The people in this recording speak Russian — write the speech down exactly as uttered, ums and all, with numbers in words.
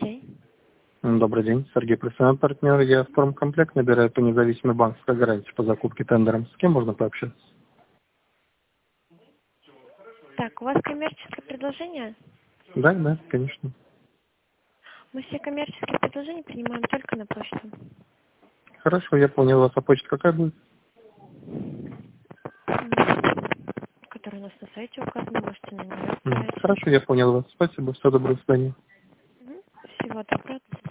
день. М, Добрый день, Сергей, профессиональный партнер. Я Формкомплект набираю по независимой банковской гарантии по закупке тендером. С кем можно пообщаться? Так, у вас коммерческое предложение? Да, да, конечно. Мы все коммерческие предложения принимаем только на почту. Хорошо, я понял вас. А почта какая будет? М, Который у нас на сайте указан, можете на нее М, отправить. Хорошо, я понял вас. Спасибо, всего доброго, до свидания. Мгм. Всего доброго.